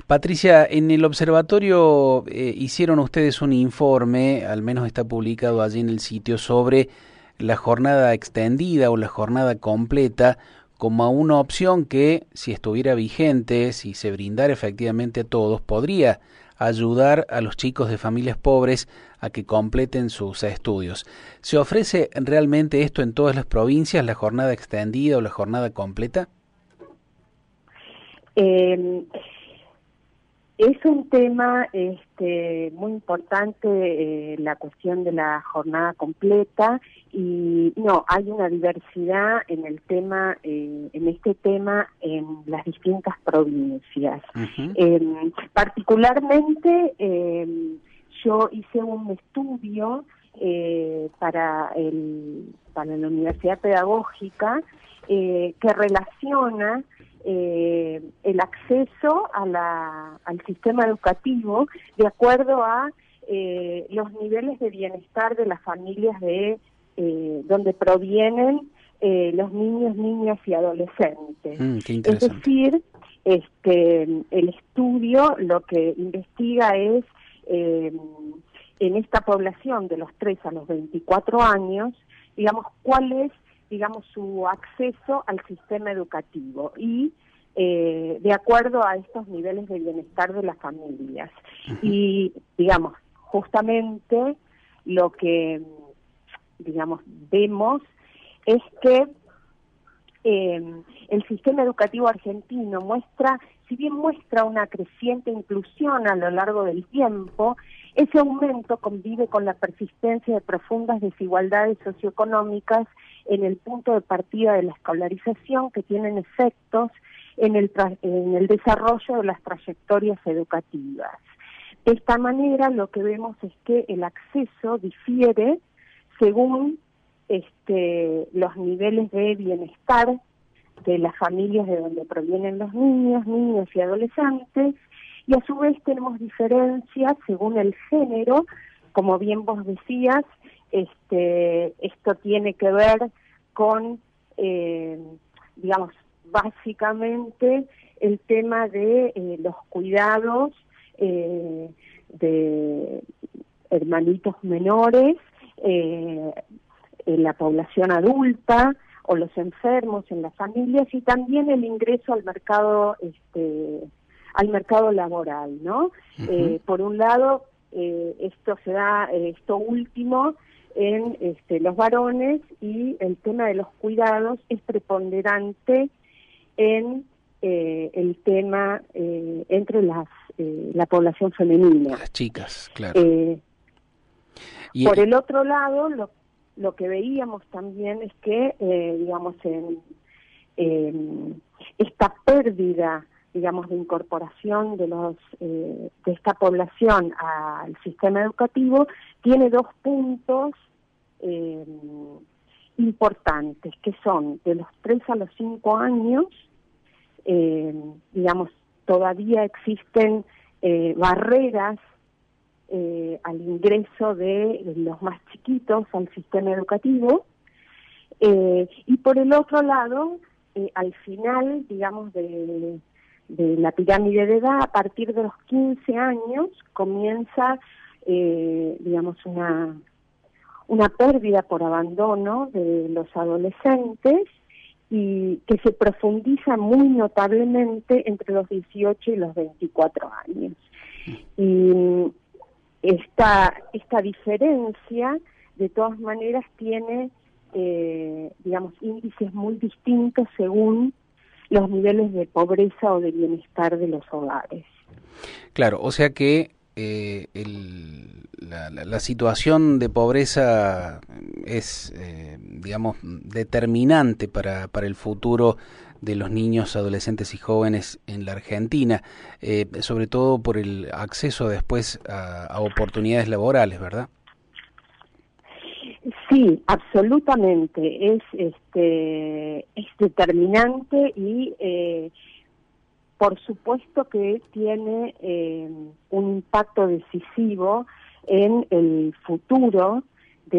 Patricia, en el observatorio hicieron ustedes un informe, al menos está publicado allí en el sitio, sobre la jornada extendida o la jornada completa como una opción que, si estuviera vigente, si se brindara efectivamente a todos, podría ayudar a los chicos de familias pobres a que completen sus estudios. ¿Se ofrece realmente esto en todas las provincias, la jornada extendida o la jornada completa? Eh, Es un tema muy importante, la cuestión de la jornada completa, y no, hay una diversidad en el tema, en este tema en las distintas provincias. Uh-huh. Particularmente, yo hice un estudio para la Universidad Pedagógica que relaciona el acceso al sistema educativo de acuerdo a los niveles de bienestar de las familias de donde provienen los niños, niñas y adolescentes. Qué Es interesante. decir, el estudio lo que investiga es en esta población de los 3 a los 24 años, digamos, cuál es su acceso al sistema educativo y de acuerdo a estos niveles de bienestar de las familias. Uh-huh. Y, digamos, justamente lo que, vemos es que el sistema educativo argentino si bien muestra una creciente inclusión a lo largo del tiempo, ese aumento convive con la persistencia de profundas desigualdades socioeconómicas en el punto de partida de la escolarización que tienen efectos en el desarrollo de las trayectorias educativas. De esta manera lo que vemos es que el acceso difiere según los niveles de bienestar de las familias de donde provienen los niños, niñas y adolescentes, y a su vez tenemos diferencias según el género, como bien vos decías, esto tiene que ver con, básicamente el tema de los cuidados de hermanitos menores, en la población adulta o los enfermos en las familias, y también el ingreso al mercado laboral, ¿no? Uh-huh. Por un lado, esto se da, esto último, en los varones, y el tema de los cuidados es preponderante en el tema entre la población femenina. Las chicas, claro. Por el otro lado, lo que veíamos también es que, en esta pérdida, de incorporación de esta población al sistema educativo, tiene 2 puntos importantes, que son de los 3 a los 5 años, todavía existen barreras al ingreso de los más chiquitos al sistema educativo, y por el otro lado, al final, de la pirámide de edad, a partir de los 15 años, comienza, una pérdida por abandono de los adolescentes, y que se profundiza muy notablemente entre los 18 y los 24 años. Y esta diferencia, de todas maneras, tiene, índices muy distintos según los niveles de pobreza o de bienestar de los hogares. Claro, o sea que la situación de pobreza es, determinante para el futuro de los niños, adolescentes y jóvenes en la Argentina, sobre todo por el acceso después a oportunidades laborales, ¿verdad? Sí, absolutamente, es determinante, y por supuesto que tiene un impacto decisivo en el futuro de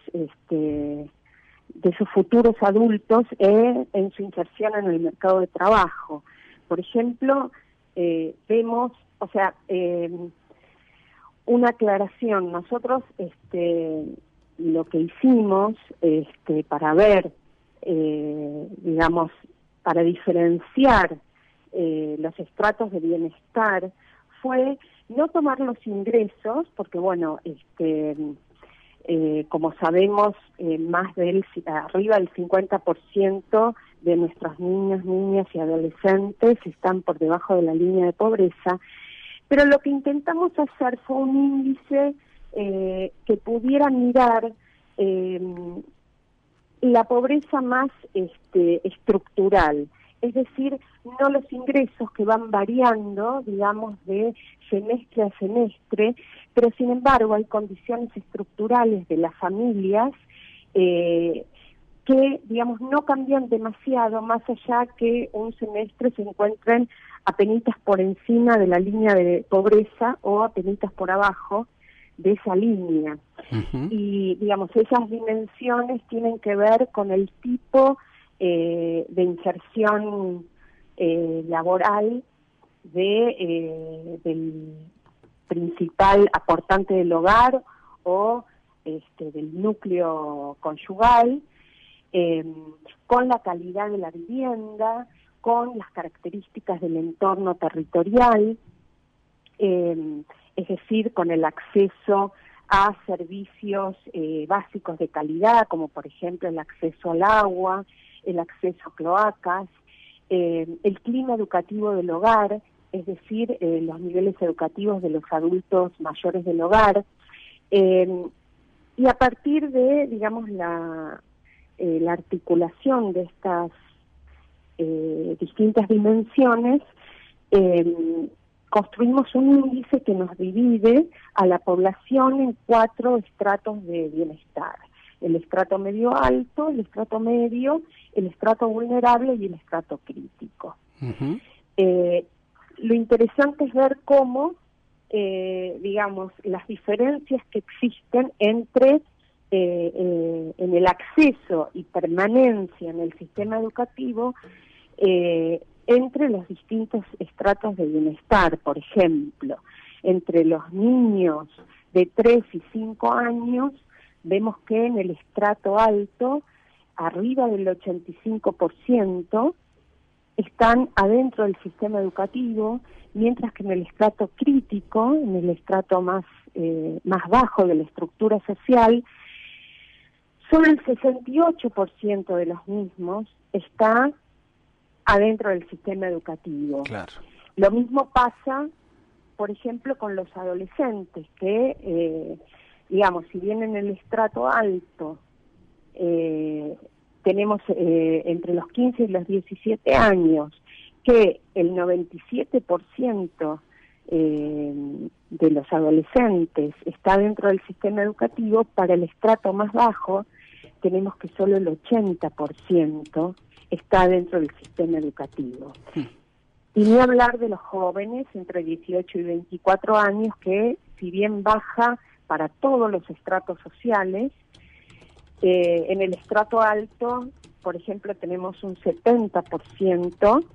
esos futuros adultos, en su inserción en el mercado de trabajo. Por ejemplo, vemos, o sea, una aclaración. Nosotros lo que hicimos para ver, digamos, para diferenciar los estratos de bienestar fue no tomar los ingresos, porque bueno, como sabemos, arriba del 50% de nuestros niños, niñas y adolescentes están por debajo de la línea de pobreza, pero lo que intentamos hacer fue un índice que pudiera mirar la pobreza más estructural, es decir, no los ingresos que van variando, digamos, de semestre a semestre, pero sin embargo hay condiciones estructurales de las familias que, digamos, no cambian demasiado, más allá que un semestre se encuentren apenitas por encima de la línea de pobreza o apenitas por abajo de esa línea. Uh-huh. Y, digamos, esas dimensiones tienen que ver con el tipo de inserción laboral del principal aportante del hogar o del núcleo conyugal, con la calidad de la vivienda, con las características del entorno territorial, es decir, con el acceso a servicios básicos de calidad, como por ejemplo el acceso al agua, el acceso a cloacas, el clima educativo del hogar, es decir, los niveles educativos de los adultos mayores del hogar, y a partir de, digamos, la articulación de estas distintas dimensiones, construimos un índice que nos divide a la población en 4 estratos de bienestar: el estrato medio alto, el estrato medio, el estrato vulnerable y el estrato crítico. Uh-huh. Lo interesante es ver cómo, digamos, las diferencias que existen entre en el acceso y permanencia en el sistema educativo entre los distintos estratos de bienestar. Por ejemplo, entre los niños de 3 y 5 años, vemos que en el estrato alto, arriba del 85%, están adentro del sistema educativo, mientras que en el estrato crítico, en el estrato más bajo de la estructura social, solo el 68% de los mismos está adentro del sistema educativo. Claro. Lo mismo pasa, por ejemplo, con los adolescentes, que, digamos, si bien en el estrato alto tenemos entre los 15 y los 17 años, que el 97% de los adolescentes está dentro del sistema educativo, para el estrato más bajo tenemos que solo el 80% está dentro del sistema educativo. Sí. Y ni hablar de los jóvenes entre 18 y 24 años, que si bien baja para todos los estratos sociales, en el estrato alto, por ejemplo, tenemos un 70%,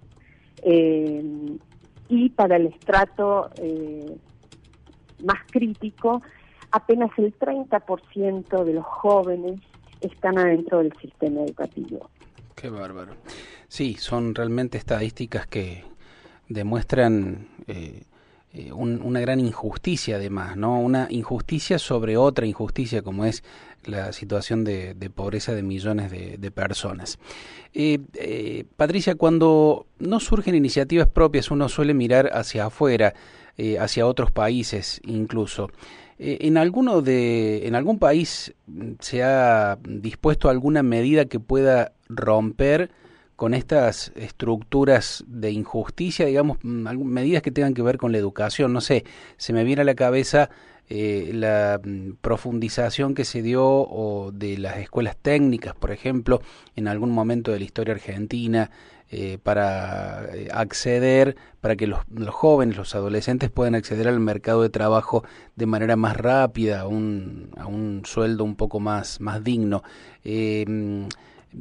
y para el estrato más crítico, apenas el 30% de los jóvenes están adentro del sistema educativo. Qué bárbaro. Sí, son realmente estadísticas que demuestran una gran injusticia, además, ¿no? Una injusticia sobre otra injusticia, como es la situación de pobreza de millones de personas. Patricia, cuando no surgen iniciativas propias, uno suele mirar hacia afuera, hacia otros países incluso. ¿En algún país se ha dispuesto alguna medida que pueda romper con estas estructuras de injusticia, digamos, medidas que tengan que ver con la educación? No sé, se me viene a la cabeza la profundización que se dio de las escuelas técnicas, por ejemplo, en algún momento de la historia argentina, para acceder, para que los jóvenes, los adolescentes puedan acceder al mercado de trabajo de manera más rápida, a un sueldo un poco más digno.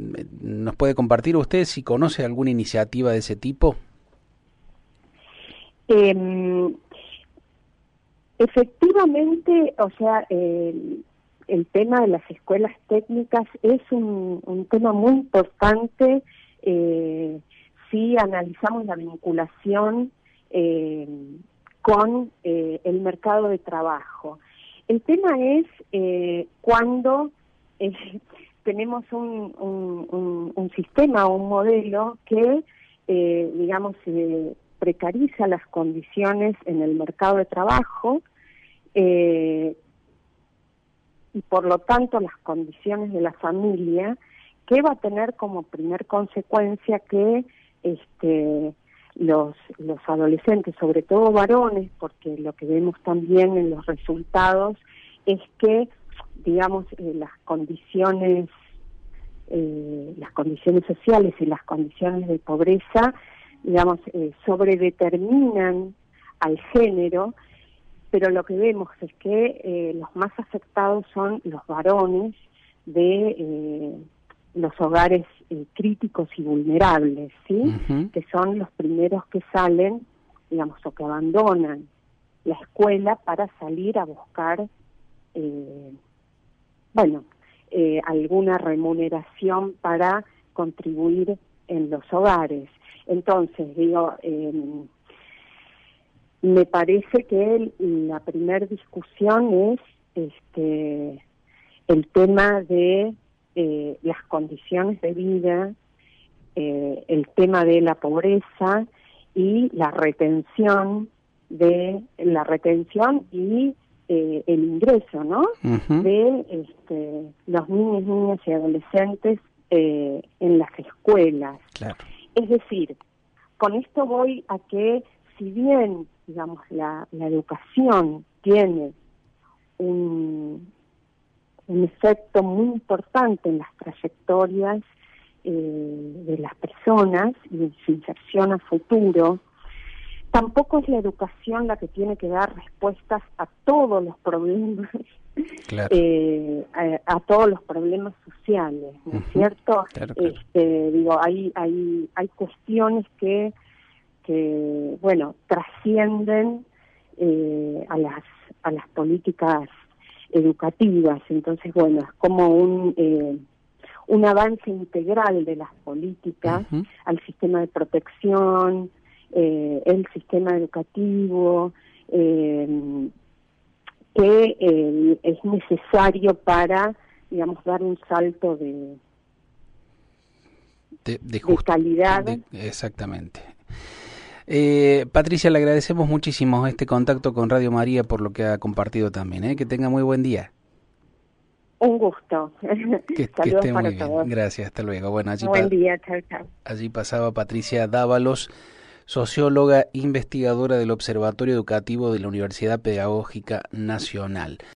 ¿Nos puede compartir usted si conoce alguna iniciativa de ese tipo? Efectivamente, o sea, el tema de las escuelas técnicas es un tema muy importante si analizamos la vinculación con el mercado de trabajo. El tema es cuando tenemos un sistema o un modelo que, digamos, precariza las condiciones en el mercado de trabajo y por lo tanto las condiciones de la familia, que va a tener como primer consecuencia que los adolescentes, sobre todo varones, porque lo que vemos también en los resultados es que, digamos, las condiciones sociales y las condiciones de pobreza, digamos, sobredeterminan al género, pero lo que vemos es que los más afectados son los varones de los hogares críticos y vulnerables, ¿sí? Uh-huh. Que son los primeros que salen, digamos, o que abandonan la escuela para salir a buscar, alguna remuneración para contribuir en los hogares. Entonces, digo, me parece que la primera discusión es el tema de las condiciones de vida, el tema de la pobreza y la retención y el ingreso, ¿no? Uh-huh. De los niños, niñas y adolescentes en las escuelas. Claro. Es decir, con esto voy a que, si bien, digamos, la educación tiene un efecto muy importante en las trayectorias de las personas y en su inserción a futuro, tampoco es la educación la que tiene que dar respuestas a todos los problemas, claro. A todos los problemas sociales, ¿no es cierto? Claro, claro. Digo, hay cuestiones que trascienden a las políticas educativas. Entonces, es como un avance integral de las políticas uh-huh. al sistema de protección, el sistema educativo, que es necesario para, digamos, dar un salto de calidad. Exactamente. Patricia, le agradecemos muchísimo este contacto con Radio María por lo que ha compartido también. Que tenga muy buen día. Un gusto. Que esté muy bien. Todos. Gracias, hasta luego. Bueno, buen día, chao, chao. Allí pasaba Patricia Dávalos, socióloga investigadora del Observatorio Educativo de la Universidad Pedagógica Nacional.